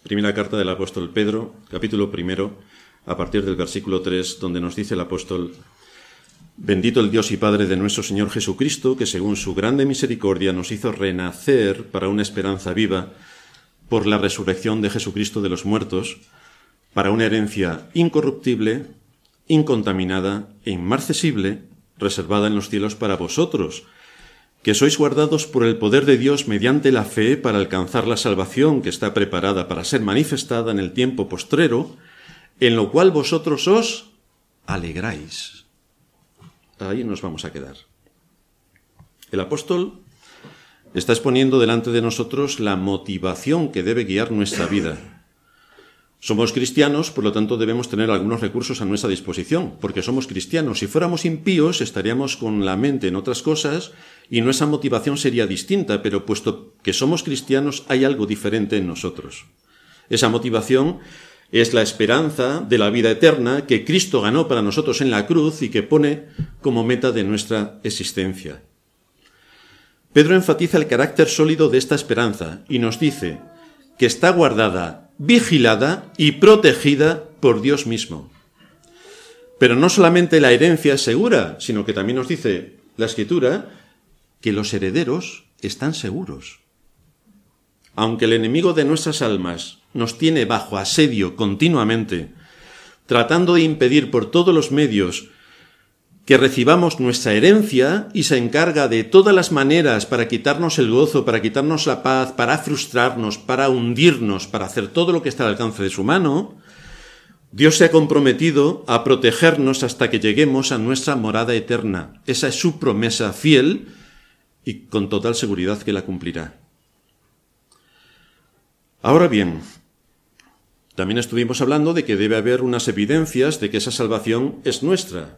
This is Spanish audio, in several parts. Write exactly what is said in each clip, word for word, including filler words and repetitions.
Primera carta del apóstol Pedro, capítulo primero, a partir del versículo tres, donde nos dice el apóstol: Bendito el Dios y Padre de nuestro Señor Jesucristo, que según su grande misericordia nos hizo renacer para una esperanza viva por la resurrección de Jesucristo de los muertos, para una herencia incorruptible, incontaminada e inmarcesible, reservada en los cielos para vosotros, que sois guardados por el poder de Dios mediante la fe para alcanzar la salvación que está preparada para ser manifestada en el tiempo postrero, en lo cual vosotros os alegráis. Ahí nos vamos a quedar. El apóstol está exponiendo delante de nosotros la motivación que debe guiar nuestra vida. Somos cristianos, por lo tanto debemos tener algunos recursos a nuestra disposición, porque somos cristianos. Si fuéramos impíos, estaríamos con la mente en otras cosas y nuestra motivación sería distinta, pero puesto que somos cristianos, hay algo diferente en nosotros. Esa motivación es la esperanza de la vida eterna que Cristo ganó para nosotros en la cruz y que pone como meta de nuestra existencia. Pedro enfatiza el carácter sólido de esta esperanza y nos dice que está guardada, vigilada y protegida por Dios mismo. Pero no solamente la herencia es segura, sino que también nos dice la Escritura que los herederos están seguros. Aunque el enemigo de nuestras almas nos tiene bajo asedio continuamente, tratando de impedir por todos los medios que recibamos nuestra herencia, y se encarga de todas las maneras para quitarnos el gozo, para quitarnos la paz, para frustrarnos, para hundirnos, para hacer todo lo que está al alcance de su mano, Dios se ha comprometido a protegernos hasta que lleguemos a nuestra morada eterna. Esa es su promesa fiel y con total seguridad que la cumplirá. Ahora bien, también estuvimos hablando de que debe haber unas evidencias de que esa salvación es nuestra.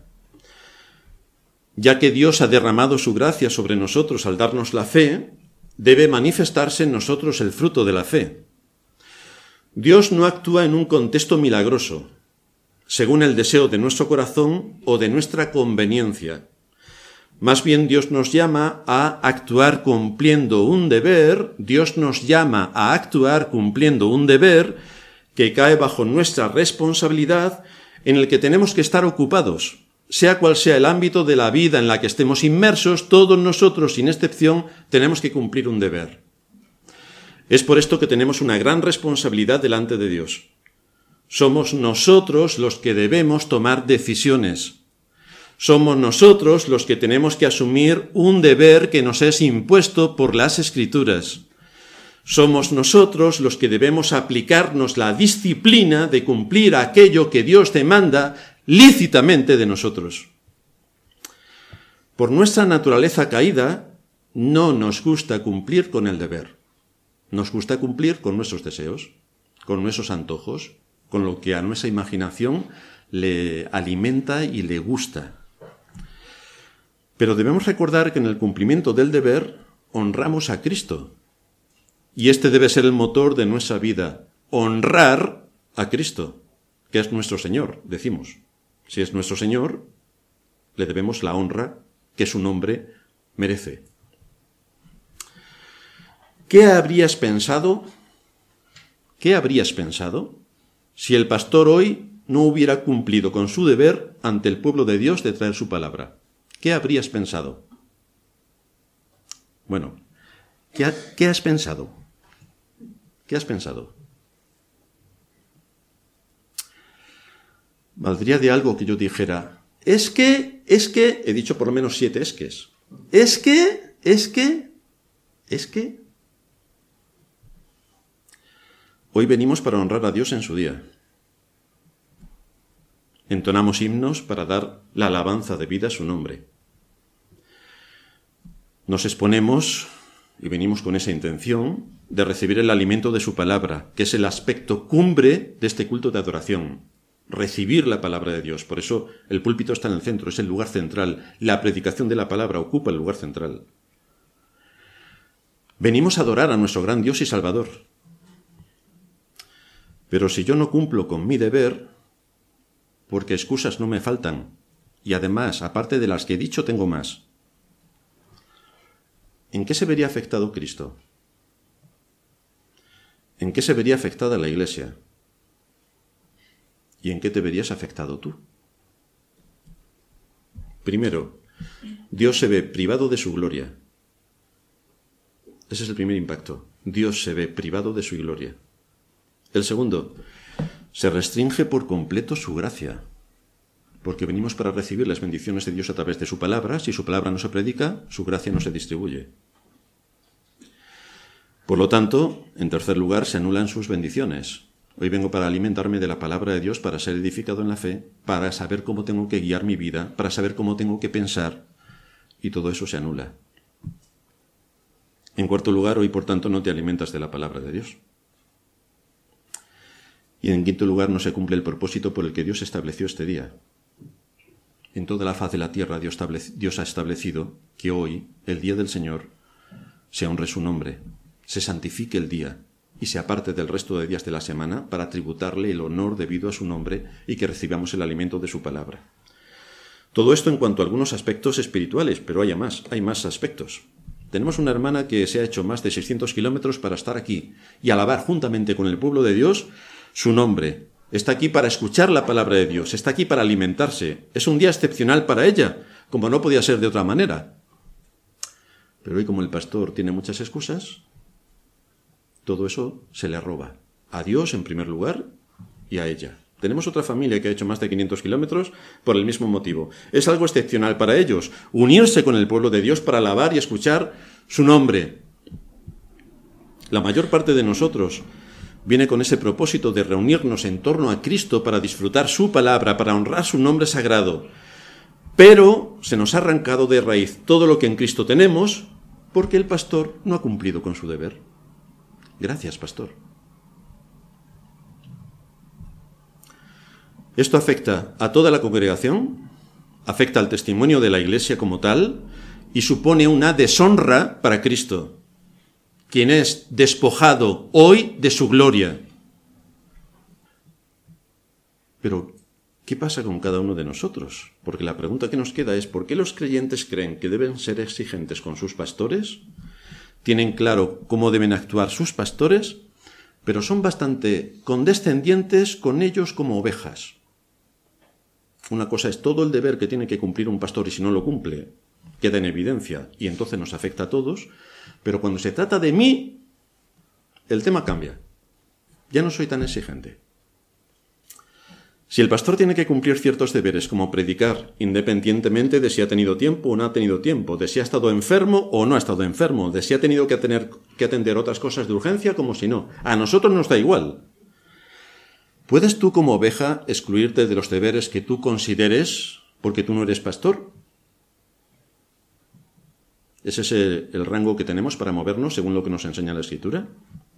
Ya que Dios ha derramado su gracia sobre nosotros al darnos la fe, debe manifestarse en nosotros el fruto de la fe. Dios no actúa en un contexto milagroso, según el deseo de nuestro corazón o de nuestra conveniencia. Más bien Dios nos llama a actuar cumpliendo un deber, Dios nos llama a actuar cumpliendo un deber que cae bajo nuestra responsabilidad, en el que tenemos que estar ocupados. Sea cual sea el ámbito de la vida en la que estemos inmersos, todos nosotros, sin excepción, tenemos que cumplir un deber. Es por esto que tenemos una gran responsabilidad delante de Dios. Somos nosotros los que debemos tomar decisiones. Somos nosotros los que tenemos que asumir un deber que nos es impuesto por las Escrituras. Somos nosotros los que debemos aplicarnos la disciplina de cumplir aquello que Dios demanda lícitamente de nosotros. Por nuestra naturaleza caída, no nos gusta cumplir con el deber. Nos gusta cumplir con nuestros deseos, con nuestros antojos, con lo que a nuestra imaginación le alimenta y le gusta. Pero debemos recordar que en el cumplimiento del deber honramos a Cristo. Y este debe ser el motor de nuestra vida, honrar a Cristo, que es nuestro Señor, decimos. Si es nuestro Señor, le debemos la honra que su nombre merece. ¿Qué habrías pensado? ¿Qué habrías pensado si el pastor hoy no hubiera cumplido con su deber ante el pueblo de Dios de traer su palabra? ¿Qué habrías pensado? Bueno, ¿qué, ha, ¿qué has pensado? ¿Qué has pensado? Valdría de algo que yo dijera, es que, es que, he dicho por lo menos siete esques, es que, es que, es que. Hoy venimos para honrar a Dios en su día. Entonamos himnos para dar la alabanza debida a su nombre. Nos exponemos y venimos con esa intención de recibir el alimento de su palabra, que es el aspecto cumbre de este culto de adoración. Recibir la palabra de Dios. Por eso el púlpito está en el centro, es el lugar central. La predicación de la palabra ocupa el lugar central. Venimos a adorar a nuestro gran Dios y Salvador. Pero si yo no cumplo con mi deber, porque excusas no me faltan, y además, aparte de las que he dicho, tengo más, ¿en qué se vería afectado Cristo? ¿En qué se vería afectada la Iglesia? ¿Y en qué te verías afectado tú? Primero, Dios se ve privado de su gloria. Ese es el primer impacto. Dios se ve privado de su gloria. El segundo, se restringe por completo su gracia, porque venimos para recibir las bendiciones de Dios a través de su palabra. Si su palabra no se predica, su gracia no se distribuye. Por lo tanto, en tercer lugar, se anulan sus bendiciones. Hoy vengo para alimentarme de la palabra de Dios, para ser edificado en la fe, para saber cómo tengo que guiar mi vida, para saber cómo tengo que pensar, y todo eso se anula. En cuarto lugar, hoy por tanto no te alimentas de la palabra de Dios. Y en quinto lugar, no se cumple el propósito por el que Dios estableció este día. En toda la faz de la tierra Dios, Dios ha establecido que hoy, el día del Señor, se honre su nombre, se santifique el día y se aparte del resto de días de la semana para tributarle el honor debido a su nombre y que recibamos el alimento de su palabra. Todo esto en cuanto a algunos aspectos espirituales, pero hay más, hay más aspectos. Tenemos una hermana que se ha hecho más de seiscientos kilómetros para estar aquí y alabar juntamente con el pueblo de Dios su nombre. Está aquí para escuchar la palabra de Dios, está aquí para alimentarse. Es un día excepcional para ella, como no podía ser de otra manera. Pero hoy, como el pastor tiene muchas excusas, todo eso se le roba. A Dios en primer lugar y a ella. Tenemos otra familia que ha hecho más de quinientos kilómetros por el mismo motivo. Es algo excepcional para ellos, unirse con el pueblo de Dios para alabar y escuchar su nombre. La mayor parte de nosotros viene con ese propósito de reunirnos en torno a Cristo para disfrutar su palabra, para honrar su nombre sagrado. Pero se nos ha arrancado de raíz todo lo que en Cristo tenemos porque el pastor no ha cumplido con su deber. Gracias, pastor. Esto afecta a toda la congregación, afecta al testimonio de la Iglesia como tal y supone una deshonra para Cristo, quien es despojado hoy de su gloria. Pero, ¿qué pasa con cada uno de nosotros? Porque la pregunta que nos queda es, ¿por qué los creyentes creen que deben ser exigentes con sus pastores? Tienen claro cómo deben actuar sus pastores, pero son bastante condescendientes con ellos como ovejas. Una cosa es todo el deber que tiene que cumplir un pastor y si no lo cumple, queda en evidencia y entonces nos afecta a todos, pero cuando se trata de mí, el tema cambia. Ya no soy tan exigente. Si el pastor tiene que cumplir ciertos deberes como predicar, independientemente de si ha tenido tiempo o no ha tenido tiempo, de si ha estado enfermo o no ha estado enfermo, de si ha tenido que, tener, que atender otras cosas de urgencia como si no, a nosotros nos da igual. ¿Puedes tú como oveja excluirte de los deberes que tú consideres porque tú no eres pastor? ¿Es ese el rango que tenemos para movernos según lo que nos enseña la Escritura?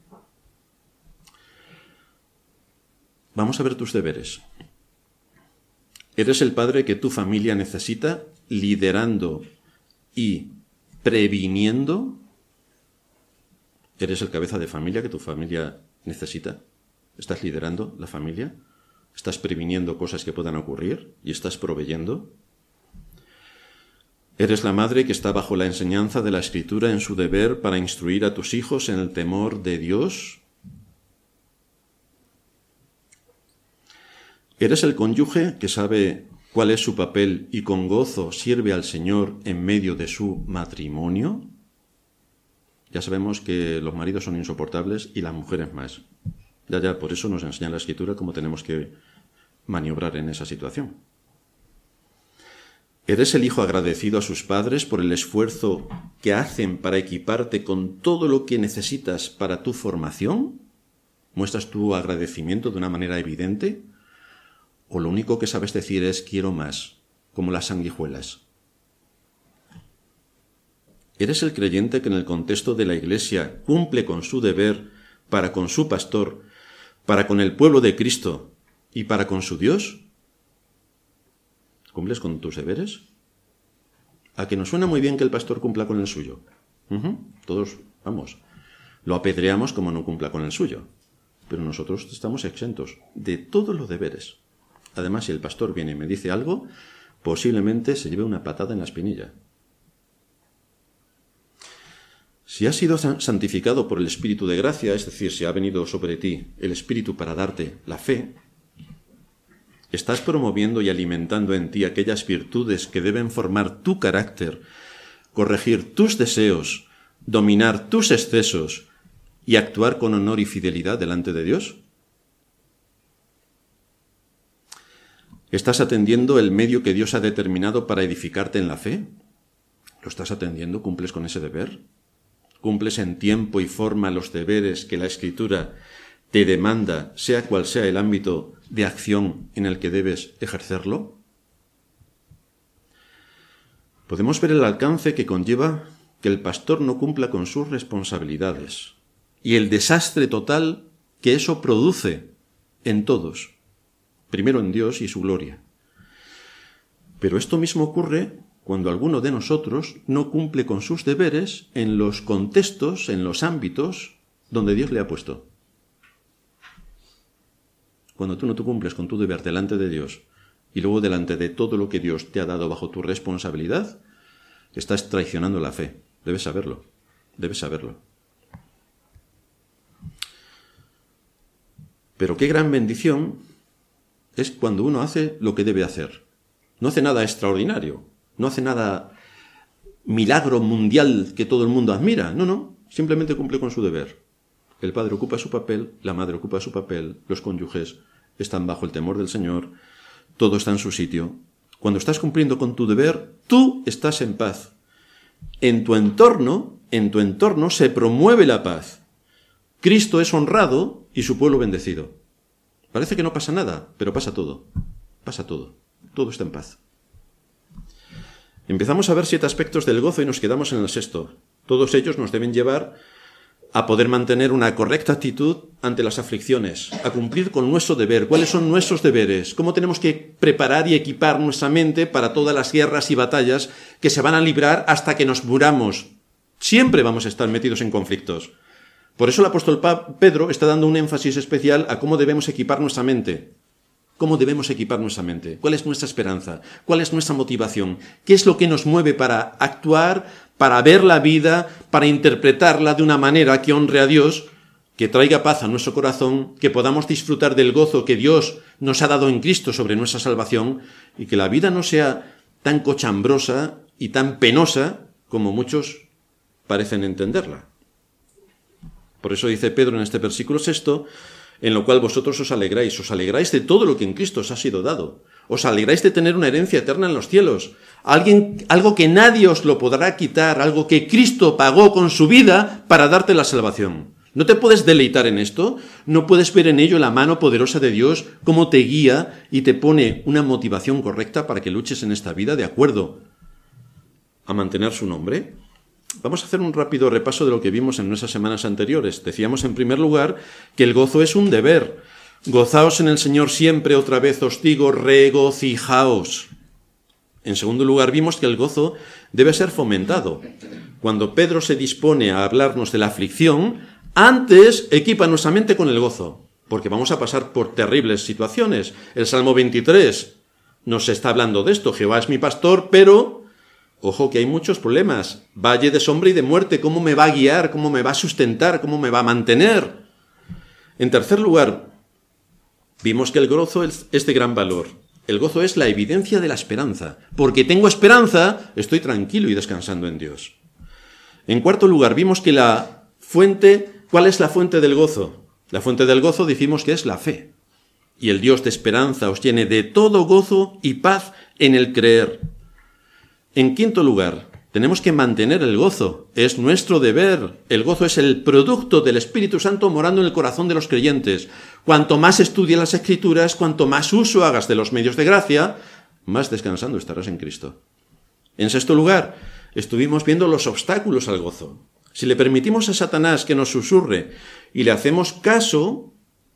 Vamos a ver tus deberes. ¿Eres el padre que tu familia necesita, liderando y previniendo? ¿Eres el cabeza de familia que tu familia necesita? ¿Estás liderando la familia? ¿Estás previniendo cosas que puedan ocurrir y estás proveyendo? ¿Eres la madre que está bajo la enseñanza de la Escritura en su deber para instruir a tus hijos en el temor de Dios? ¿Eres el cónyuge que sabe cuál es su papel y con gozo sirve al Señor en medio de su matrimonio? Ya sabemos que los maridos son insoportables y las mujeres más. Ya, ya, por eso nos enseña la Escritura cómo tenemos que maniobrar en esa situación. ¿Eres el hijo agradecido a sus padres por el esfuerzo que hacen para equiparte con todo lo que necesitas para tu formación? ¿Muestras tu agradecimiento de una manera evidente? ¿O lo único que sabes decir es quiero más, como las sanguijuelas? ¿Eres el creyente que en el contexto de la Iglesia cumple con su deber para con su pastor, para con el pueblo de Cristo y para con su Dios? ¿Cumples con tus deberes? ¿A que nos suena muy bien que el pastor cumpla con el suyo? Uh-huh. Todos, vamos, lo apedreamos como no cumpla con el suyo. Pero nosotros estamos exentos de todos los deberes. Además, si el pastor viene y me dice algo, posiblemente se lleve una patada en la espinilla. Si has sido santificado por el Espíritu de gracia, es decir, si ha venido sobre ti el Espíritu para darte la fe, estás promoviendo y alimentando en ti aquellas virtudes que deben formar tu carácter, corregir tus deseos, dominar tus excesos y actuar con honor y fidelidad delante de Dios. ¿Estás atendiendo el medio que Dios ha determinado para edificarte en la fe? ¿Lo estás atendiendo? ¿Cumples con ese deber? ¿Cumples en tiempo y forma los deberes que la Escritura te demanda, sea cual sea el ámbito de acción en el que debes ejercerlo? Podemos ver el alcance que conlleva que el pastor no cumpla con sus responsabilidades y el desastre total que eso produce en todos, primero en Dios y su gloria. Pero esto mismo ocurre cuando alguno de nosotros no cumple con sus deberes en los contextos, en los ámbitos donde Dios le ha puesto. Cuando tú no te cumples con tu deber delante de Dios y luego delante de todo lo que Dios te ha dado bajo tu responsabilidad, estás traicionando la fe. Debes saberlo, debes saberlo. Pero qué gran bendición es cuando uno hace lo que debe hacer. No hace nada extraordinario, no hace nada milagro mundial que todo el mundo admira. No, no, simplemente cumple con su deber. El padre ocupa su papel, la madre ocupa su papel, los cónyuges están bajo el temor del Señor, todo está en su sitio. Cuando estás cumpliendo con tu deber, tú estás en paz. En tu entorno, en tu entorno se promueve la paz. Cristo es honrado y su pueblo bendecido. Parece que no pasa nada, pero pasa todo. Pasa todo. Todo está en paz. Empezamos a ver siete aspectos del gozo y nos quedamos en el sexto. Todos ellos nos deben llevar a poder mantener una correcta actitud ante las aflicciones, a cumplir con nuestro deber. ¿Cuáles son nuestros deberes? ¿Cómo tenemos que preparar y equipar nuestra mente para todas las guerras y batallas que se van a librar hasta que nos muramos? Siempre vamos a estar metidos en conflictos. Por eso el apóstol Pedro está dando un énfasis especial a cómo debemos equipar nuestra mente. ¿Cómo debemos equipar nuestra mente? ¿Cuál es nuestra esperanza? ¿Cuál es nuestra motivación? ¿Qué es lo que nos mueve para actuar, para ver la vida, para interpretarla de una manera que honre a Dios, que traiga paz a nuestro corazón, que podamos disfrutar del gozo que Dios nos ha dado en Cristo sobre nuestra salvación y que la vida no sea tan cochambrosa y tan penosa como muchos parecen entenderla? Por eso dice Pedro en este versículo sexto, en lo cual vosotros os alegráis, os alegráis de todo lo que en Cristo os ha sido dado. Os alegráis de tener una herencia eterna en los cielos. Alguien, algo que nadie os lo podrá quitar, algo que Cristo pagó con su vida para darte la salvación. ¿No te puedes deleitar en esto? ¿No puedes ver en ello la mano poderosa de Dios, cómo te guía y te pone una motivación correcta para que luches en esta vida de acuerdo a mantener su nombre? Vamos a hacer un rápido repaso de lo que vimos en nuestras semanas anteriores. Decíamos en primer lugar que el gozo es un deber. Gozaos en el Señor siempre, otra vez os digo, regocijaos. En segundo lugar, vimos que el gozo debe ser fomentado. Cuando Pedro se dispone a hablarnos de la aflicción, antes equipa nuestra mente con el gozo, porque vamos a pasar por terribles situaciones. El Salmo veintitrés nos está hablando de esto. Jehová es mi pastor, pero ojo que hay muchos problemas. Valle de sombra y de muerte, ¿cómo me va a guiar? ¿Cómo me va a sustentar? ¿Cómo me va a mantener? En tercer lugar, vimos que el gozo es de gran valor. El gozo es la evidencia de la esperanza. Porque tengo esperanza, estoy tranquilo y descansando en Dios. En cuarto lugar, vimos que la fuente, ¿cuál es la fuente del gozo? La fuente del gozo dijimos que es la fe. Y el Dios de esperanza os llene de todo gozo y paz en el creer. En quinto lugar, tenemos que mantener el gozo. Es nuestro deber. El gozo es el producto del Espíritu Santo morando en el corazón de los creyentes. Cuanto más estudies las Escrituras, cuanto más uso hagas de los medios de gracia, más descansando estarás en Cristo. En sexto lugar, estuvimos viendo los obstáculos al gozo. Si le permitimos a Satanás que nos susurre y le hacemos caso,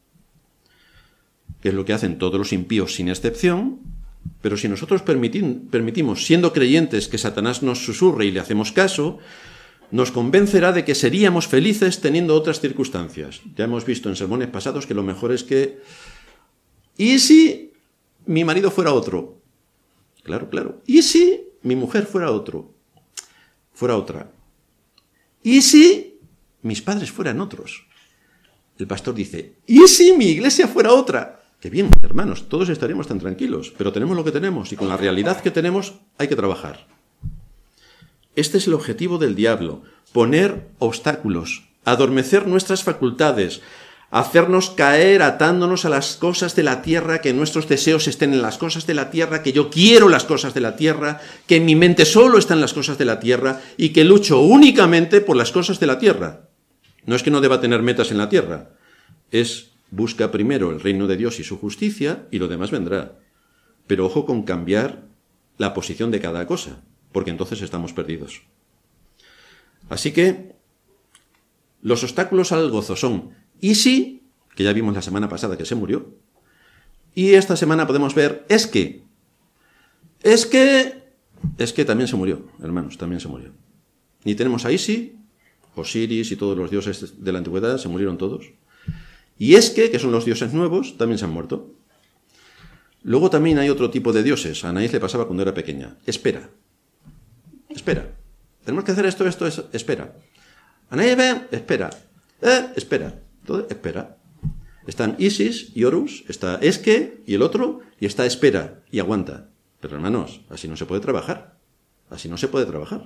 que es lo que hacen todos los impíos sin excepción, pero si nosotros permitimos, siendo creyentes, que Satanás nos susurre y le hacemos caso, nos convencerá de que seríamos felices teniendo otras circunstancias. Ya hemos visto en sermones pasados que lo mejor es que... ¿Y si mi marido fuera otro? Claro, claro. ¿Y si mi mujer fuera otro? Fuera otra. ¿y si mis padres fueran otros? El pastor dice, ¿y si mi iglesia fuera otra? Que bien, hermanos, todos estaríamos tan tranquilos, pero tenemos lo que tenemos y con la realidad que tenemos hay que trabajar. Este es el objetivo del diablo, poner obstáculos, adormecer nuestras facultades, hacernos caer atándonos a las cosas de la tierra, que nuestros deseos estén en las cosas de la tierra, que yo quiero las cosas de la tierra, que en mi mente solo están las cosas de la tierra y que lucho únicamente por las cosas de la tierra. No es que no deba tener metas en la tierra, es busca primero el reino de Dios y su justicia y lo demás vendrá. Pero ojo con cambiar la posición de cada cosa, porque entonces estamos perdidos. Así que los obstáculos al gozo son ¿y si? Que ya vimos la semana pasada que se murió. Y esta semana podemos ver es que. Es que. Es que también se murió, hermanos, también se murió. Y tenemos a Isi, Osiris y todos los dioses de la antigüedad, se murieron todos. Y es que, que son los dioses nuevos, también se han muerto. Luego también hay otro tipo de dioses. A Anaís le pasaba cuando era pequeña. Espera. Espera. Tenemos que hacer esto, esto, esto. Espera. Anaís, ven. Espera. Eh, espera. Todo, espera. Están Isis y Horus, está Esque y el otro, y está Espera y aguanta. Pero hermanos, así no se puede trabajar. Así no se puede trabajar.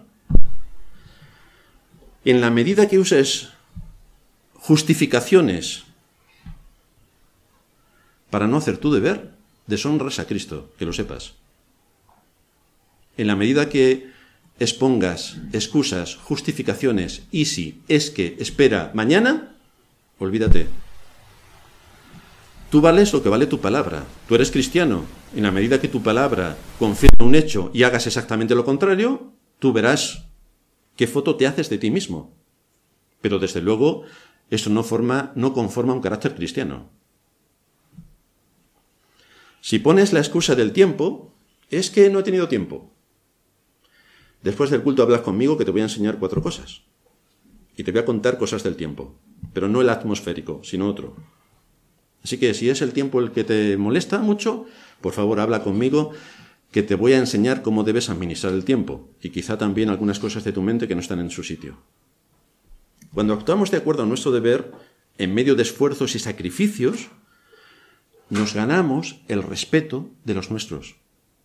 En la medida que uses justificaciones para no hacer tu deber, deshonras a Cristo, que lo sepas. En la medida que expongas excusas, justificaciones, y si, es que, espera, mañana, olvídate. Tú vales lo que vale tu palabra. Tú eres cristiano. En la medida que tu palabra confirme un hecho y hagas exactamente lo contrario, tú verás qué foto te haces de ti mismo. Pero desde luego, eso no forma, no conforma un carácter cristiano. Si pones la excusa del tiempo, es que no he tenido tiempo. Después del culto hablas conmigo que te voy a enseñar cuatro cosas. Y te voy a contar cosas del tiempo. Pero no el atmosférico, sino otro. Así que si es el tiempo el que te molesta mucho, por favor habla conmigo que te voy a enseñar cómo debes administrar el tiempo. Y quizá también algunas cosas de tu mente que no están en su sitio. Cuando actuamos de acuerdo a nuestro deber, en medio de esfuerzos y sacrificios, nos ganamos el respeto de los nuestros.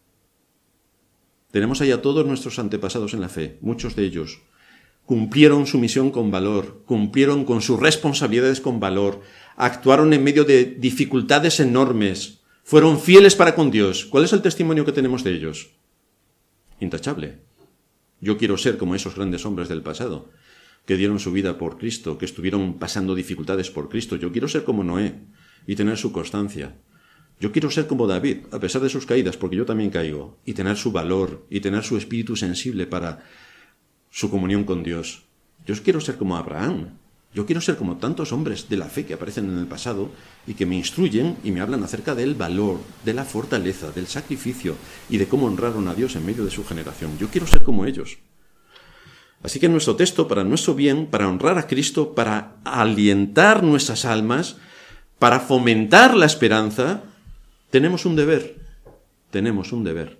Tenemos ahí a todos nuestros antepasados en la fe, muchos de ellos cumplieron su misión con valor, cumplieron con sus responsabilidades con valor, actuaron en medio de dificultades enormes, fueron fieles para con Dios. ¿Cuál es el testimonio que tenemos de ellos? Intachable. Yo quiero ser como esos grandes hombres del pasado, que dieron su vida por Cristo, que estuvieron pasando dificultades por Cristo. Yo quiero ser como Noé y tener su constancia. Yo quiero ser como David, a pesar de sus caídas, porque yo también caigo, y tener su valor, y tener su espíritu sensible para su comunión con Dios. Yo quiero ser como Abraham. Yo quiero ser como tantos hombres de la fe que aparecen en el pasado y que me instruyen y me hablan acerca del valor, de la fortaleza, del sacrificio y de cómo honraron a Dios en medio de su generación. Yo quiero ser como ellos. Así que nuestro texto, para nuestro bien, para honrar a Cristo, para alientar nuestras almas, para fomentar la esperanza, tenemos un deber. Tenemos un deber.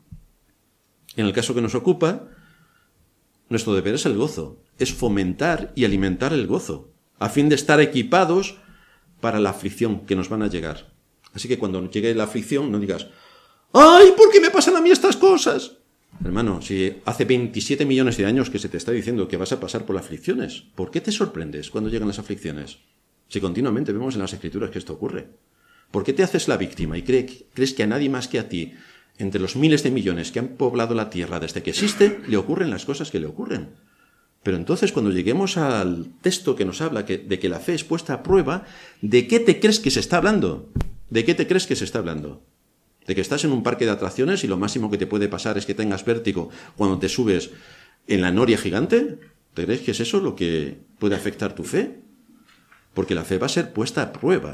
En el caso que nos ocupa, nuestro deber es el gozo, es fomentar y alimentar el gozo, a fin de estar equipados para la aflicción que nos van a llegar. Así que cuando llegue la aflicción, no digas, ¡ay, ¿por qué me pasan a mí estas cosas? Hermano, si hace veintisiete millones de años que se te está diciendo que vas a pasar por aflicciones, ¿por qué te sorprendes cuando llegan las aflicciones? Si continuamente vemos en las Escrituras que esto ocurre. ¿Por qué te haces la víctima y crees que a nadie más que a ti, entre los miles de millones que han poblado la tierra desde que existe, le ocurren las cosas que le ocurren? Pero entonces, cuando lleguemos al texto que nos habla que, de que la fe es puesta a prueba, ¿de qué te crees que se está hablando? ¿De qué te crees que se está hablando? ¿De que estás en un parque de atracciones y lo máximo que te puede pasar es que tengas vértigo cuando te subes en la noria gigante? ¿Te crees que es eso lo que puede afectar tu fe? Porque la fe va a ser puesta a prueba,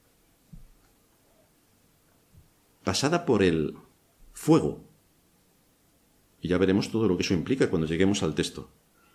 pasada por el fuego. Y ya veremos todo lo que eso implica cuando lleguemos al texto.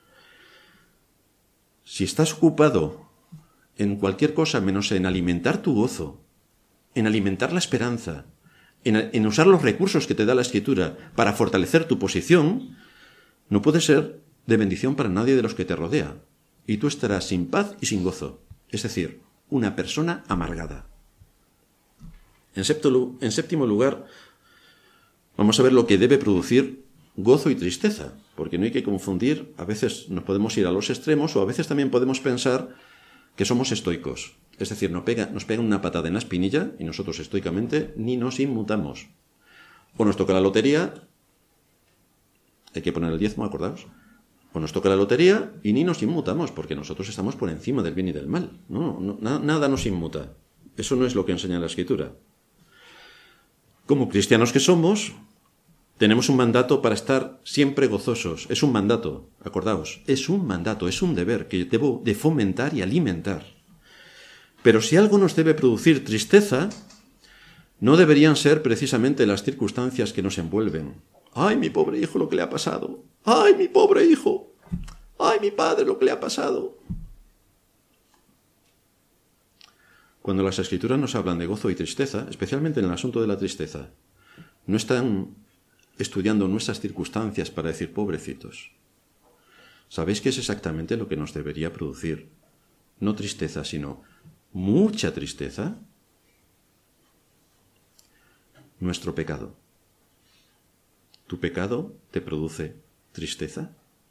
Si estás ocupado en cualquier cosa menos en alimentar tu gozo, en alimentar la esperanza, en, en usar los recursos que te da la Escritura para fortalecer tu posición, no puede ser de bendición para nadie de los que te rodea, y tú estarás sin paz y sin gozo, es decir, una persona amargada. En séptimo, en séptimo lugar, vamos a ver lo que debe producir gozo y tristeza, porque no hay que confundir, a veces nos podemos ir a los extremos o a veces también podemos pensar que somos estoicos, es decir, nos pega, nos pega una patada en la espinilla y nosotros estoicamente ni nos inmutamos. O nos toca la lotería, hay que poner el diezmo, acordaos, o nos toca la lotería y ni nos inmutamos, porque nosotros estamos por encima del bien y del mal. No, no, na, nada nos inmuta. Eso no es lo que enseña la Escritura. Como cristianos que somos, tenemos un mandato para estar siempre gozosos. Es un mandato, acordaos, es un mandato, es un deber que debo de fomentar y alimentar. Pero si algo nos debe producir tristeza, no deberían ser precisamente las circunstancias que nos envuelven. ¡Ay, mi pobre hijo, lo que le ha pasado! ¡Ay, mi pobre hijo! ¡Ay, mi padre, lo que le ha pasado! Cuando las Escrituras nos hablan de gozo y tristeza, especialmente en el asunto de la tristeza, no están estudiando nuestras circunstancias para decir pobrecitos. ¿Sabéis qué es exactamente lo que nos debería producir? No tristeza, sino mucha tristeza. Nuestro pecado. ¿Tu pecado te produce tristeza?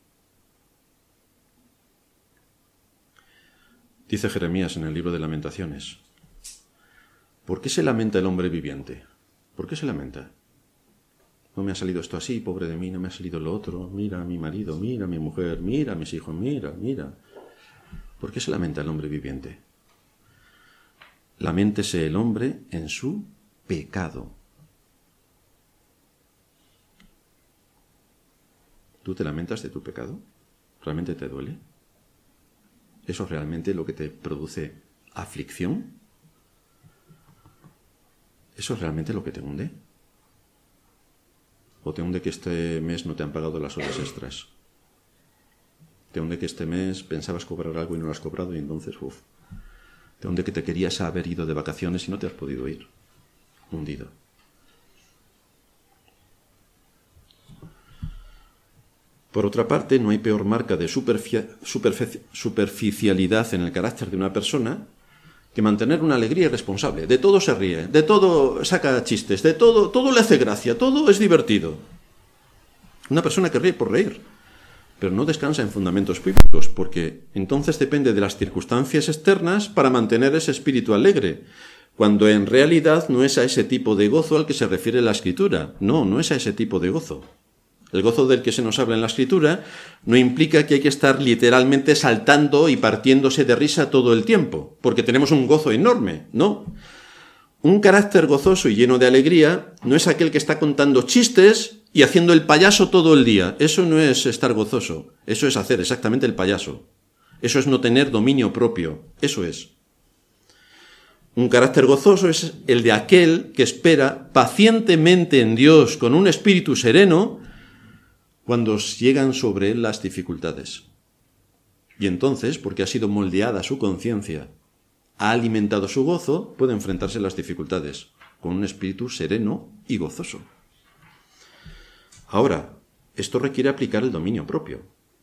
Dice Jeremías en el libro de Lamentaciones: ¿por qué se lamenta el hombre viviente? ¿Por qué se lamenta? No me ha salido esto así, pobre de mí, no me ha salido lo otro. Mira a mi marido, mira a mi mujer, mira a mis hijos, mira, mira. ¿Por qué se lamenta el hombre viviente? Laméntese el hombre en su pecado. ¿Tú te lamentas de tu pecado? ¿Realmente te duele? ¿Eso es realmente lo que te produce aflicción? ¿Eso es realmente lo que te hunde? ¿O te hunde que este mes no te han pagado las horas extras? ¿Te hunde que este mes pensabas cobrar algo y no lo has cobrado y entonces, uff? ¿Te hunde que te querías haber ido de vacaciones y no te has podido ir? Hundido. Por otra parte, no hay peor marca de superficialidad en el carácter de una persona que mantener una alegría irresponsable. De todo se ríe, de todo saca chistes, de todo, todo le hace gracia, todo es divertido. Una persona que ríe por reír, pero no descansa en fundamentos bíblicos, porque entonces depende de las circunstancias externas para mantener ese espíritu alegre, cuando en realidad no es a ese tipo de gozo al que se refiere la Escritura. No, no es a ese tipo de gozo. El gozo del que se nos habla en la Escritura no implica que hay que estar literalmente saltando y partiéndose de risa todo el tiempo, porque tenemos un gozo enorme, ¿no? Un carácter gozoso y lleno de alegría no es aquel que está contando chistes y haciendo el payaso todo el día. Eso no es estar gozoso, eso es hacer exactamente el payaso. Eso es no tener dominio propio, eso es. Un carácter gozoso es el de aquel que espera pacientemente en Dios con un espíritu sereno cuando llegan sobre él las dificultades. Y entonces, porque ha sido moldeada su conciencia, ha alimentado su gozo, puede enfrentarse a las dificultades con un espíritu sereno y gozoso. Ahora, esto requiere aplicar el dominio propio.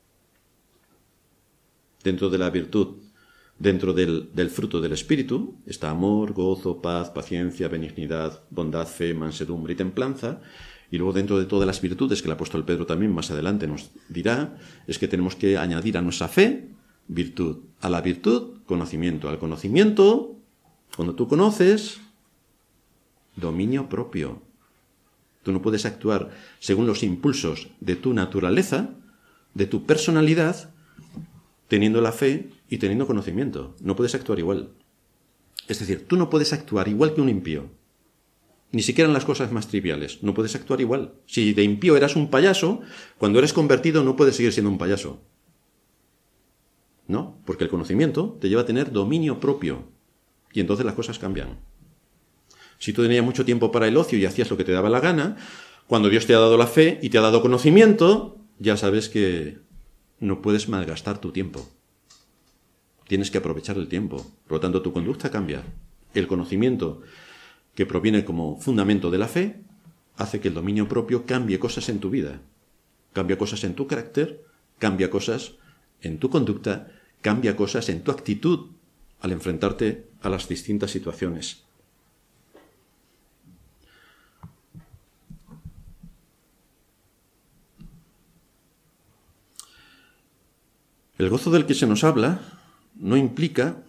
Dentro de la virtud, dentro del, del fruto del espíritu, está amor, gozo, paz, paciencia, benignidad, bondad, fe, mansedumbre y templanza. Y luego dentro de todas las virtudes que el apóstol Pedro también más adelante nos dirá, es que tenemos que añadir a nuestra fe virtud. A la virtud, conocimiento. Al conocimiento, cuando tú conoces, dominio propio. Tú no puedes actuar según los impulsos de tu naturaleza, de tu personalidad, teniendo la fe y teniendo conocimiento. No puedes actuar igual. Es decir, tú no puedes actuar igual que un impío. Ni siquiera en las cosas más triviales. No puedes actuar igual. Si de impío eras un payaso, cuando eres convertido no puedes seguir siendo un payaso. No, porque el conocimiento te lleva a tener dominio propio. Y entonces las cosas cambian. Si tú tenías mucho tiempo para el ocio y hacías lo que te daba la gana, cuando Dios te ha dado la fe y te ha dado conocimiento, ya sabes que no puedes malgastar tu tiempo. Tienes que aprovechar el tiempo. Por lo tanto, tu conducta cambia. El conocimiento que proviene como fundamento de la fe, hace que el dominio propio cambie cosas en tu vida, cambia cosas en tu carácter, cambia cosas en tu conducta, cambia cosas en tu actitud al enfrentarte a las distintas situaciones. El gozo del que se nos habla no implica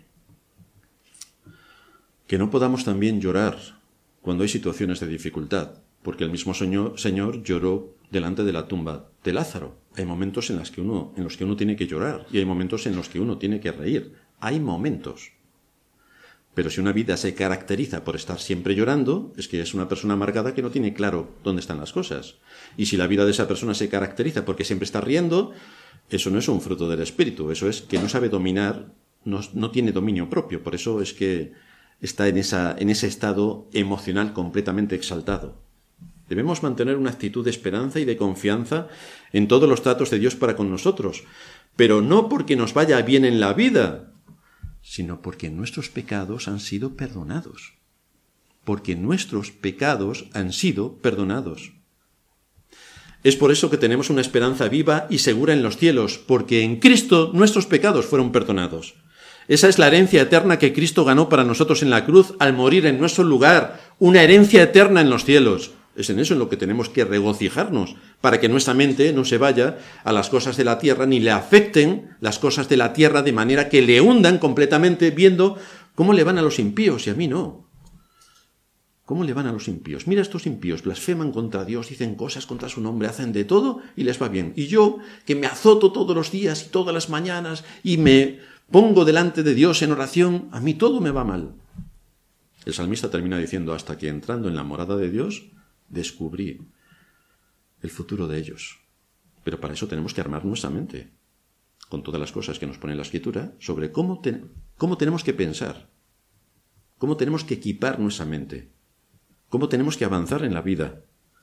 que no podamos también llorar cuando hay situaciones de dificultad, porque el mismo Señor, Señor lloró delante de la tumba de Lázaro. Hay momentos en los que uno, en los que uno tiene que llorar y hay momentos en los que uno tiene que reír. Hay momentos. Pero si una vida se caracteriza por estar siempre llorando, es que es una persona amargada que no tiene claro dónde están las cosas. Y si la vida de esa persona se caracteriza porque siempre está riendo, eso no es un fruto del espíritu, eso es que no sabe dominar, no, no tiene dominio propio. Por eso es que está en, esa, en ese estado emocional completamente exaltado. Debemos mantener una actitud de esperanza y de confianza en todos los tratos de Dios para con nosotros, pero no porque nos vaya bien en la vida, sino porque nuestros pecados han sido perdonados. Porque nuestros pecados han sido perdonados. Es por eso que tenemos una esperanza viva y segura en los cielos, porque en Cristo nuestros pecados fueron perdonados. Esa es la herencia eterna que Cristo ganó para nosotros en la cruz al morir en nuestro lugar, una herencia eterna en los cielos. Es en eso en lo que tenemos que regocijarnos, para que nuestra mente no se vaya a las cosas de la tierra, ni le afecten las cosas de la tierra de manera que le hundan completamente viendo cómo le van a los impíos y a mí no. ¿Cómo le van a los impíos? Mira, estos impíos blasfeman contra Dios, dicen cosas contra su nombre, hacen de todo y les va bien. Y yo, que me azoto todos los días y todas las mañanas y me pongo delante de Dios en oración, a mí todo me va mal. El salmista termina diciendo, hasta que entrando en la morada de Dios, descubrí el futuro de ellos. Pero para eso tenemos que armar nuestra mente, con todas las cosas que nos pone la Escritura, sobre cómo, te, cómo tenemos que pensar, cómo tenemos que equipar nuestra mente, cómo tenemos que avanzar en la vida.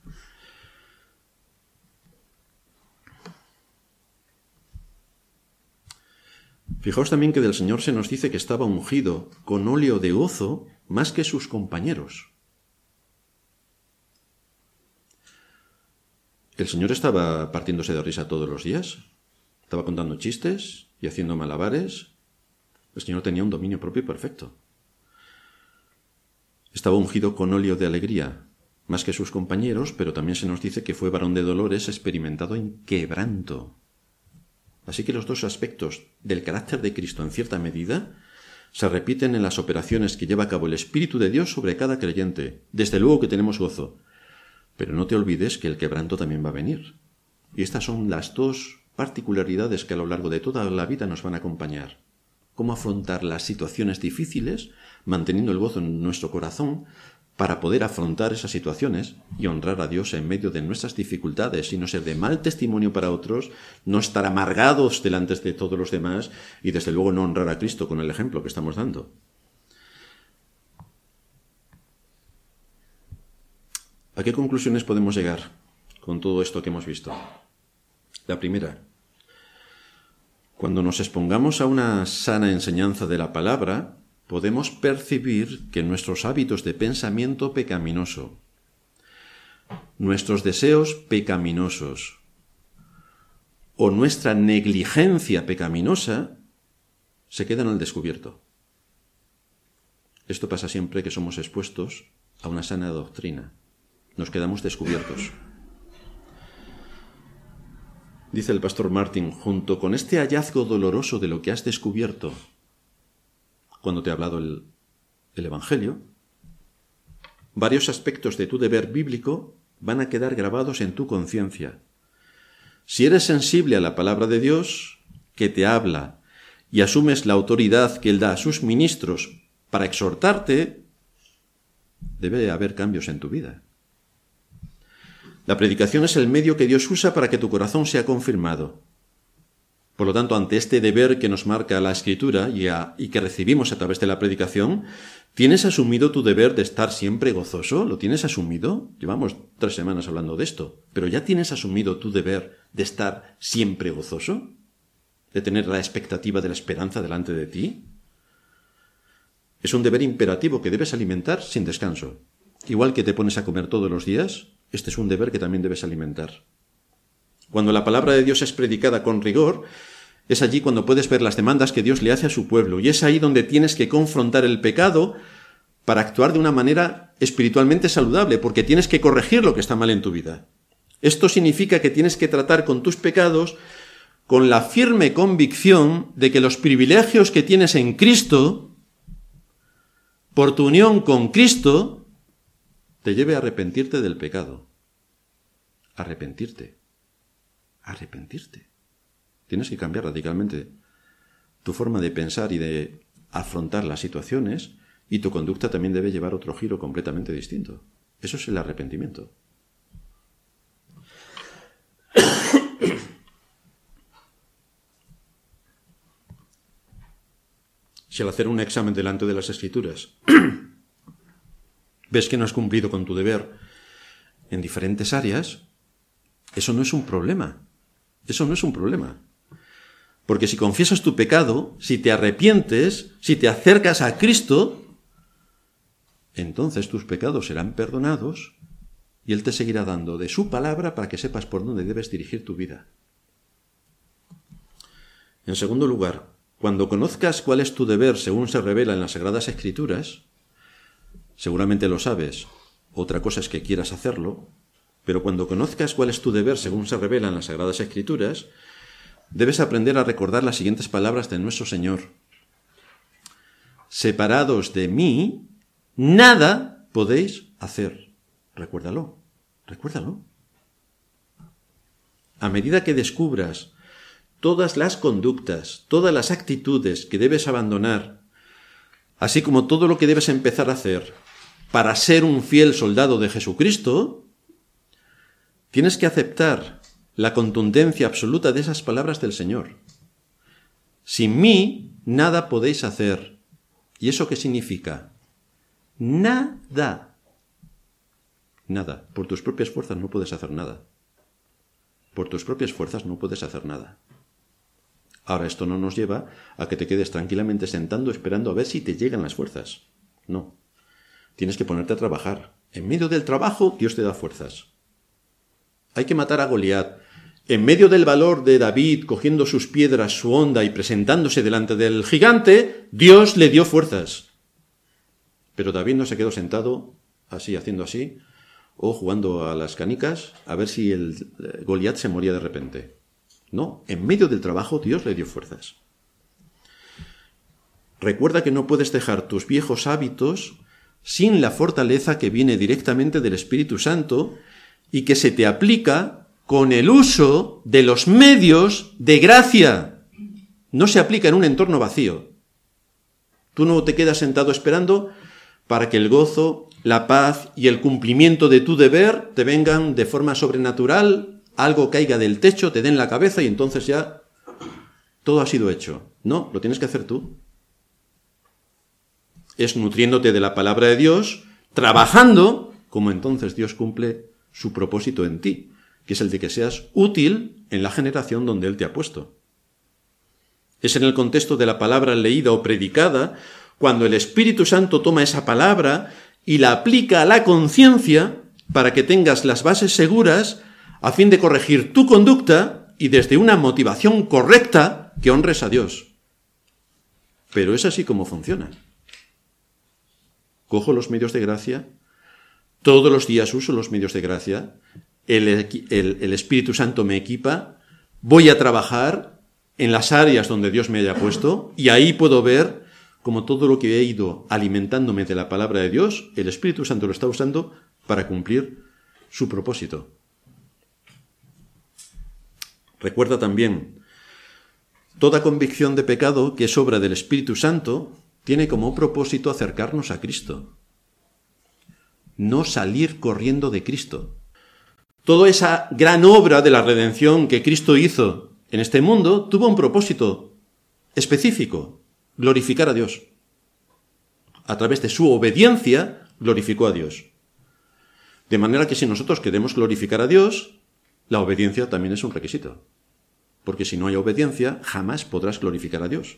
Fijaos también que del Señor se nos dice que estaba ungido con óleo de gozo más que sus compañeros. ¿El Señor estaba partiéndose de risa todos los días? ¿Estaba contando chistes y haciendo malabares? El Señor tenía un dominio propio perfecto. Estaba ungido con óleo de alegría, más que sus compañeros, pero también se nos dice que fue varón de dolores, experimentado en quebranto. Así que los dos aspectos del carácter de Cristo, en cierta medida, se repiten en las operaciones que lleva a cabo el Espíritu de Dios sobre cada creyente. Desde luego que tenemos gozo, pero no te olvides que el quebranto también va a venir. Y estas son las dos particularidades que a lo largo de toda la vida nos van a acompañar. Cómo afrontar las situaciones difíciles, manteniendo el gozo en nuestro corazón, para poder afrontar esas situaciones y honrar a Dios en medio de nuestras dificultades y no ser de mal testimonio para otros, no estar amargados delante de todos los demás y desde luego no honrar a Cristo con el ejemplo que estamos dando. ¿A qué conclusiones podemos llegar con todo esto que hemos visto? La primera, cuando nos expongamos a una sana enseñanza de la palabra, podemos percibir que nuestros hábitos de pensamiento pecaminoso, nuestros deseos pecaminosos o nuestra negligencia pecaminosa se quedan al descubierto. Esto pasa siempre que somos expuestos a una sana doctrina. Nos quedamos descubiertos. Dice el pastor Martin, junto con este hallazgo doloroso de lo que has descubierto cuando te ha hablado el, el Evangelio, varios aspectos de tu deber bíblico van a quedar grabados en tu conciencia. Si eres sensible a la palabra de Dios, que te habla, y asumes la autoridad que Él da a sus ministros para exhortarte, debe haber cambios en tu vida. La predicación es el medio que Dios usa para que tu corazón sea confirmado. Por lo tanto, ante este deber que nos marca la Escritura y, a, y que recibimos a través de la predicación, ¿tienes asumido tu deber de estar siempre gozoso? ¿Lo tienes asumido? Llevamos tres semanas hablando de esto, pero ¿ya tienes asumido tu deber de estar siempre gozoso? ¿De tener la expectativa de la esperanza delante de ti? Es un deber imperativo que debes alimentar sin descanso. Igual que te pones a comer todos los días, este es un deber que también debes alimentar. Cuando la palabra de Dios es predicada con rigor, es allí cuando puedes ver las demandas que Dios le hace a su pueblo. Y es ahí donde tienes que confrontar el pecado para actuar de una manera espiritualmente saludable, porque tienes que corregir lo que está mal en tu vida. Esto significa que tienes que tratar con tus pecados con la firme convicción de que los privilegios que tienes en Cristo, por tu unión con Cristo, te lleve a arrepentirte del pecado. Arrepentirte. Arrepentirte. Tienes que cambiar radicalmente tu forma de pensar y de afrontar las situaciones, y tu conducta también debe llevar otro giro completamente distinto. Eso es el arrepentimiento. Si al hacer un examen delante de las Escrituras ves que no has cumplido con tu deber en diferentes áreas, eso no es un problema. Eso no es un problema. Porque si confiesas tu pecado, si te arrepientes, si te acercas a Cristo, entonces tus pecados serán perdonados y Él te seguirá dando de su palabra para que sepas por dónde debes dirigir tu vida. En segundo lugar, cuando conozcas cuál es tu deber según se revela en las Sagradas Escrituras, seguramente lo sabes, otra cosa es que quieras hacerlo, pero cuando conozcas cuál es tu deber según se revela en las Sagradas Escrituras, debes aprender a recordar las siguientes palabras de nuestro Señor. Separados de mí, nada podéis hacer. Recuérdalo, recuérdalo. A medida que descubras todas las conductas, todas las actitudes que debes abandonar, así como todo lo que debes empezar a hacer para ser un fiel soldado de Jesucristo, tienes que aceptar la contundencia absoluta de esas palabras del Señor. Sin mí, nada podéis hacer. ¿Y eso qué significa? Nada. Nada. Por tus propias fuerzas no puedes hacer nada. Por tus propias fuerzas no puedes hacer nada. Ahora, esto no nos lleva a que te quedes tranquilamente sentando esperando a ver si te llegan las fuerzas. No. Tienes que ponerte a trabajar. En medio del trabajo, Dios te da fuerzas. Hay que matar a Goliat. En medio del valor de David, cogiendo sus piedras, su honda y presentándose delante del gigante, Dios le dio fuerzas. Pero David no se quedó sentado, así, haciendo así, o jugando a las canicas, a ver si el Goliat se moría de repente. No, en medio del trabajo Dios le dio fuerzas. Recuerda que no puedes dejar tus viejos hábitos sin la fortaleza que viene directamente del Espíritu Santo y que se te aplica con el uso de los medios de gracia. No se aplica en un entorno vacío. Tú no te quedas sentado esperando para que el gozo, la paz y el cumplimiento de tu deber te vengan de forma sobrenatural, algo caiga del techo, te den la cabeza y entonces ya todo ha sido hecho. No, lo tienes que hacer tú. Es nutriéndote de la palabra de Dios, trabajando, como entonces Dios cumple su propósito en ti, que es el de que seas útil en la generación donde Él te ha puesto. Es en el contexto de la palabra leída o predicada, cuando el Espíritu Santo toma esa palabra y la aplica a la conciencia para que tengas las bases seguras a fin de corregir tu conducta y desde una motivación correcta que honres a Dios. Pero es así como funciona. Cojo los medios de gracia, todos los días uso los medios de gracia, el, el, el Espíritu Santo me equipa, voy a trabajar en las áreas donde Dios me haya puesto y ahí puedo ver cómo todo lo que he ido alimentándome de la palabra de Dios, el Espíritu Santo lo está usando para cumplir su propósito. Recuerda también, toda convicción de pecado que es obra del Espíritu Santo tiene como propósito acercarnos a Cristo, no salir corriendo de Cristo. Toda esa gran obra de la redención que Cristo hizo en este mundo tuvo un propósito específico, glorificar a Dios. A través de su obediencia, glorificó a Dios. De manera que si nosotros queremos glorificar a Dios, la obediencia también es un requisito. Porque si no hay obediencia, jamás podrás glorificar a Dios.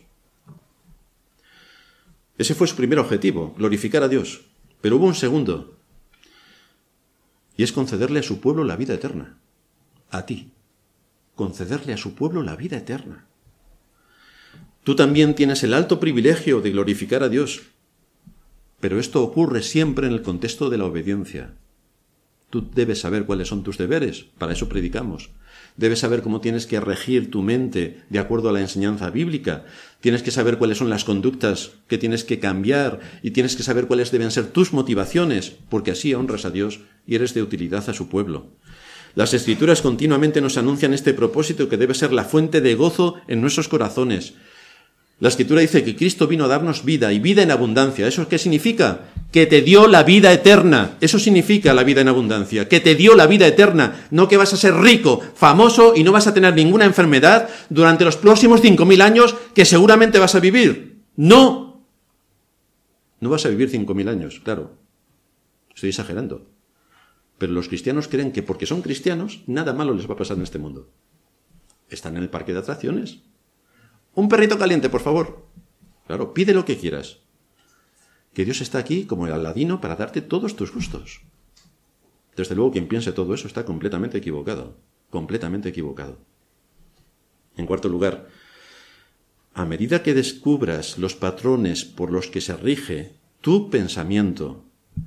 Ese fue su primer objetivo, glorificar a Dios. Pero hubo un segundo, y es concederle a su pueblo la vida eterna, a ti. concederle a su pueblo la vida eterna. Tú también tienes el alto privilegio de glorificar a Dios, pero esto ocurre siempre en el contexto de la obediencia. Tú debes saber cuáles son tus deberes, para eso predicamos. Debes saber cómo tienes que regir tu mente de acuerdo a la enseñanza bíblica. Tienes que saber cuáles son las conductas que tienes que cambiar y tienes que saber cuáles deben ser tus motivaciones, porque así honras a Dios y eres de utilidad a su pueblo. Las Escrituras continuamente nos anuncian este propósito que debe ser la fuente de gozo en nuestros corazones. La Escritura dice que Cristo vino a darnos vida y vida en abundancia. ¿Eso qué significa? Que te dio la vida eterna. Eso significa la vida en abundancia. Que te dio la vida eterna. No que vas a ser rico, famoso y no vas a tener ninguna enfermedad durante los próximos cinco mil años que seguramente vas a vivir. No. No vas a vivir cinco mil años, claro. Estoy exagerando. Pero los cristianos creen que porque son cristianos, nada malo les va a pasar en este mundo. Están en el parque de atracciones. Un perrito caliente, por favor. Claro, pide lo que quieras. Que Dios está aquí como el Aladino para darte todos tus gustos. Desde luego, quien piense todo eso está completamente equivocado. Completamente equivocado. En cuarto lugar, a medida que descubras los patrones por los que se rige tu pensamiento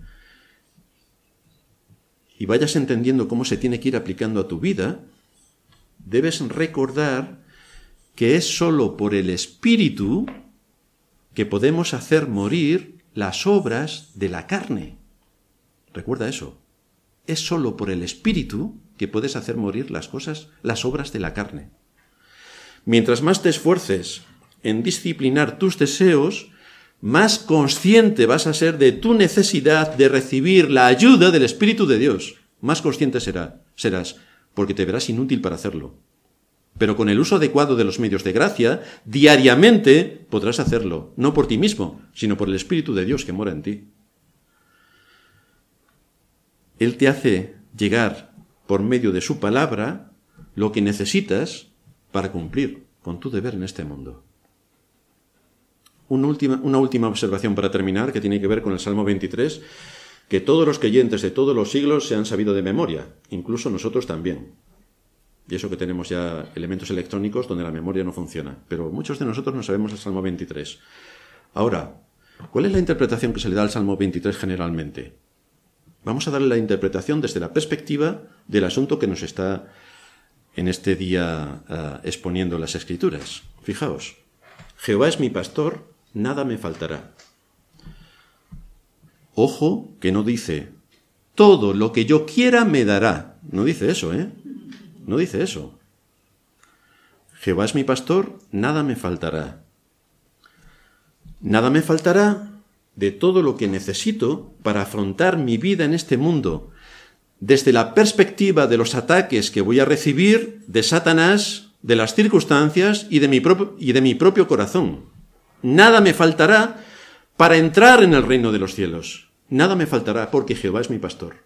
y vayas entendiendo cómo se tiene que ir aplicando a tu vida, debes recordar que es sólo por el Espíritu que podemos hacer morir las obras de la carne. Recuerda eso. Es sólo por el Espíritu que puedes hacer morir las cosas, las obras de la carne. Mientras más te esfuerces en disciplinar tus deseos, más consciente vas a ser de tu necesidad de recibir la ayuda del Espíritu de Dios. Más consciente será, serás, porque te verás inútil para hacerlo. Pero con el uso adecuado de los medios de gracia, diariamente podrás hacerlo, no por ti mismo, sino por el Espíritu de Dios que mora en ti. Él te hace llegar, por medio de su palabra, lo que necesitas para cumplir con tu deber en este mundo. Una última, una última observación para terminar, que tiene que ver con el Salmo veintitrés, que todos los creyentes de todos los siglos se han sabido de memoria, incluso nosotros también. Y eso que tenemos ya elementos electrónicos donde la memoria no funciona. Pero muchos de nosotros no sabemos el Salmo veintitrés. Ahora, ¿cuál es la interpretación que se le da al Salmo veintitrés generalmente? Vamos a darle la interpretación desde la perspectiva del asunto que nos está en este día uh, exponiendo las Escrituras. Fijaos, Jehová es mi pastor, nada me faltará. Ojo que no dice, todo lo que yo quiera me dará. No dice eso, ¿eh? No dice eso. Jehová es mi pastor, nada me faltará. Nada me faltará de todo lo que necesito para afrontar mi vida en este mundo, desde la perspectiva de los ataques que voy a recibir de Satanás, de las circunstancias y de mi propio, y de mi propio corazón. Nada me faltará para entrar en el reino de los cielos. Nada me faltará porque Jehová es mi pastor.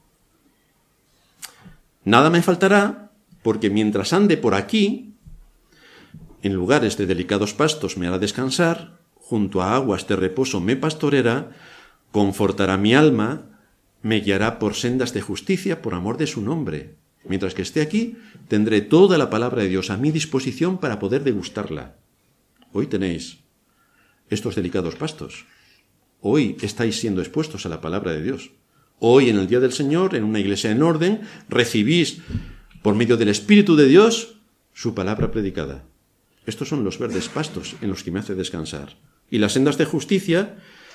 Nada me faltará porque mientras ande por aquí, en lugares de delicados pastos me hará descansar, junto a aguas de reposo me pastoreará, confortará mi alma, me guiará por sendas de justicia por amor de su nombre. Mientras que esté aquí, tendré toda la palabra de Dios a mi disposición para poder degustarla. Hoy tenéis estos delicados pastos. Hoy estáis siendo expuestos a la palabra de Dios. Hoy, en el día del Señor, en una iglesia en orden, recibís, por medio del Espíritu de Dios, su palabra predicada. Estos son los verdes pastos en los que me hace descansar. Y las sendas de justicia,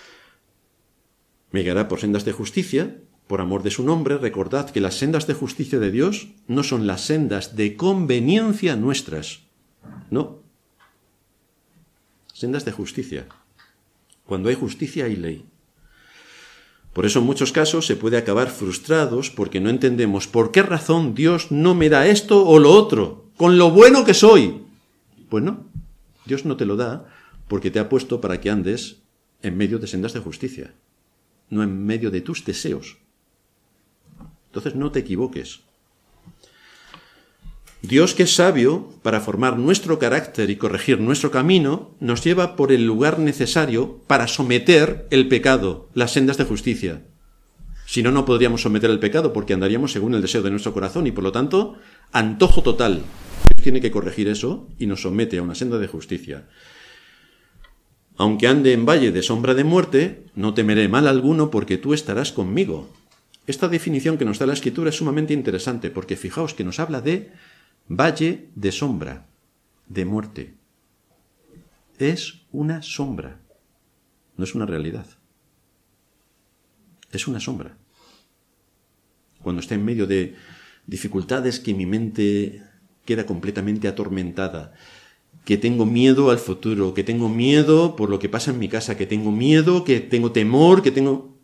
me guiará por sendas de justicia, por amor de su nombre. Recordad que las sendas de justicia de Dios no son las sendas de conveniencia nuestras. No. Sendas de justicia. Cuando hay justicia hay ley. Por eso en muchos casos se puede acabar frustrados porque no entendemos por qué razón Dios no me da esto o lo otro, con lo bueno que soy. Pues no, Dios no te lo da porque te ha puesto para que andes en medio de sendas de justicia, no en medio de tus deseos. Entonces no te equivoques. Dios, que es sabio para formar nuestro carácter y corregir nuestro camino, nos lleva por el lugar necesario para someter el pecado, las sendas de justicia. Si no, no podríamos someter el pecado porque andaríamos según el deseo de nuestro corazón y, por lo tanto, antojo total. tiene que corregir eso y nos somete a una senda de justicia. Aunque ande en valle de sombra de muerte, no temeré mal alguno porque tú estarás conmigo. Esta definición que nos da la Escritura es sumamente interesante porque fijaos que nos habla de valle de sombra, de muerte. Es una sombra, no es una realidad. Es una sombra. Cuando está en medio de dificultades que mi mente queda completamente atormentada, que tengo miedo al futuro, que tengo miedo por lo que pasa en mi casa, que tengo miedo, que tengo temor, que tengo...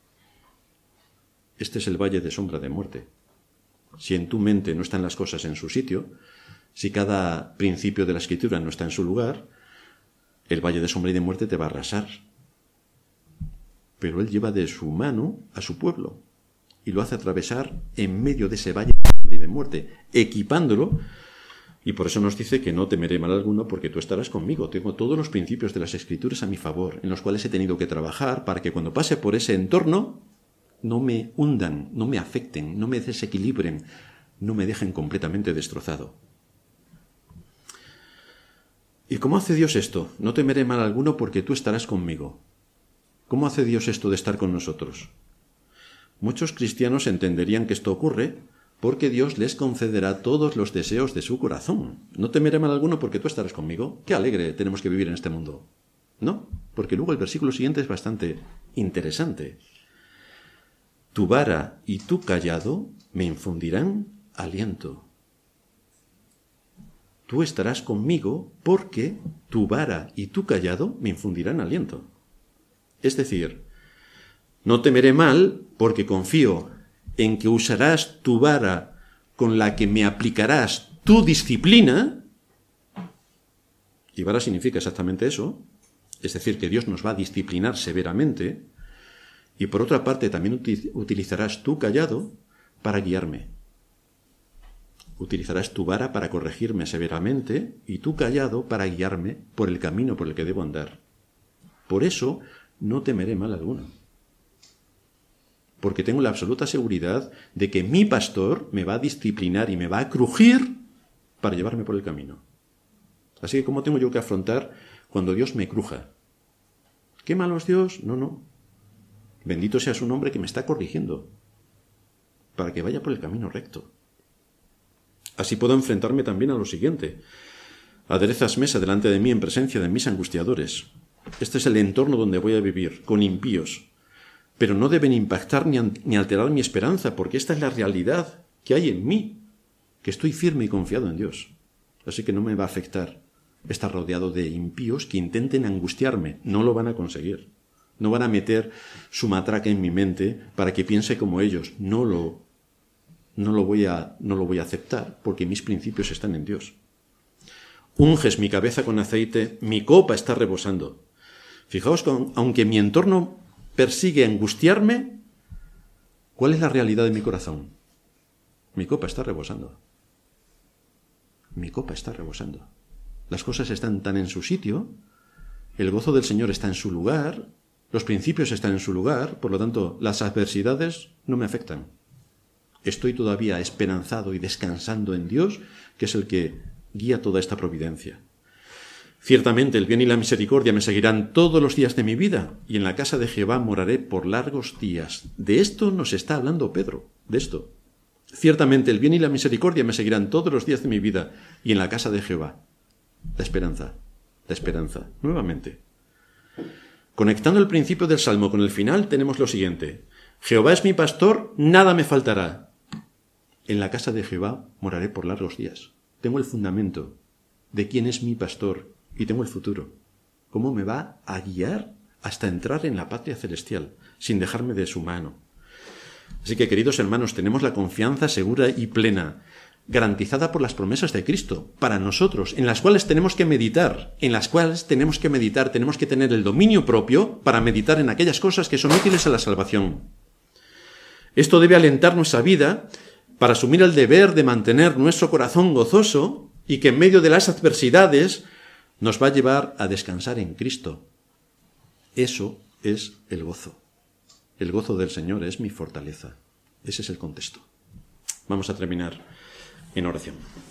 Este es el valle de sombra de muerte. Si en tu mente no están las cosas en su sitio, si cada principio de la Escritura no está en su lugar, el valle de sombra y de muerte te va a arrasar. Pero Él lleva de su mano a su pueblo y lo hace atravesar en medio de ese valle de sombra y de muerte, equipándolo. Y por eso nos dice que no temeré mal alguno porque tú estarás conmigo. Tengo todos los principios de las Escrituras a mi favor, en los cuales he tenido que trabajar para que cuando pase por ese entorno no me hundan, no me afecten, no me desequilibren, no me dejen completamente destrozado. ¿Y cómo hace Dios esto? No temeré mal alguno porque tú estarás conmigo. ¿Cómo hace Dios esto de estar con nosotros? Muchos cristianos entenderían que esto ocurre porque Dios les concederá todos los deseos de su corazón. No temeré mal alguno porque tú estarás conmigo. Qué alegre tenemos que vivir en este mundo. No, porque luego el versículo siguiente es bastante interesante. Tu vara y tu cayado me infundirán aliento. Tú estarás conmigo porque tu vara y tu cayado me infundirán aliento. Es decir, no temeré mal porque confío en que usarás tu vara con la que me aplicarás tu disciplina. Y vara significa exactamente eso. Es decir, que Dios nos va a disciplinar severamente. Y por otra parte también utilizarás tu cayado para guiarme. Utilizarás tu vara para corregirme severamente y tu cayado para guiarme por el camino por el que debo andar. Por eso no temeré mal alguno. Porque tengo la absoluta seguridad de que mi pastor me va a disciplinar y me va a crujir para llevarme por el camino. Así que ¿cómo tengo yo que afrontar cuando Dios me cruja? ¿Qué malo es Dios? No, no. Bendito sea su nombre que me está corrigiendo para que vaya por el camino recto. Así puedo enfrentarme también a lo siguiente. Aderezas mesa delante de mí en presencia de mis angustiadores. Este es el entorno donde voy a vivir, con impíos. Pero no deben impactar ni, ni alterar mi esperanza, porque esta es la realidad que hay en mí, que estoy firme y confiado en Dios. Así que no me va a afectar estar rodeado de impíos que intenten angustiarme. No lo van a conseguir. No van a meter su matraca en mi mente para que piense como ellos. No lo, no lo voy a, no lo voy a aceptar, porque mis principios están en Dios. Unges mi cabeza con aceite, mi copa está rebosando. Fijaos que aunque mi entorno persigue angustiarme, ¿cuál es la realidad de mi corazón? Mi copa está rebosando. Mi copa está rebosando. Las cosas están tan en su sitio, el gozo del Señor está en su lugar, los principios están en su lugar, por lo tanto, las adversidades no me afectan. Estoy todavía esperanzado y descansando en Dios, que es el que guía toda esta providencia. Ciertamente el bien y la misericordia me seguirán todos los días de mi vida, y en la casa de Jehová moraré por largos días. De esto nos está hablando Pedro, de esto. Ciertamente el bien y la misericordia me seguirán todos los días de mi vida, y en la casa de Jehová. La esperanza, la esperanza, nuevamente. Conectando el principio del Salmo con el final, tenemos lo siguiente. Jehová es mi pastor, nada me faltará. En la casa de Jehová moraré por largos días. Tengo el fundamento de quién es mi pastor y tengo el futuro. ¿Cómo me va a guiar hasta entrar en la patria celestial sin dejarme de su mano? Así que, queridos hermanos, tenemos la confianza segura y plena, garantizada por las promesas de Cristo, para nosotros, en las cuales tenemos que meditar, en las cuales tenemos que meditar, tenemos que tener el dominio propio para meditar en aquellas cosas que son útiles a la salvación. Esto debe alentar nuestra vida para asumir el deber de mantener nuestro corazón gozoso y que en medio de las adversidades nos va a llevar a descansar en Cristo. Eso es el gozo. El gozo del Señor es mi fortaleza. Ese es el contexto. Vamos a terminar en oración.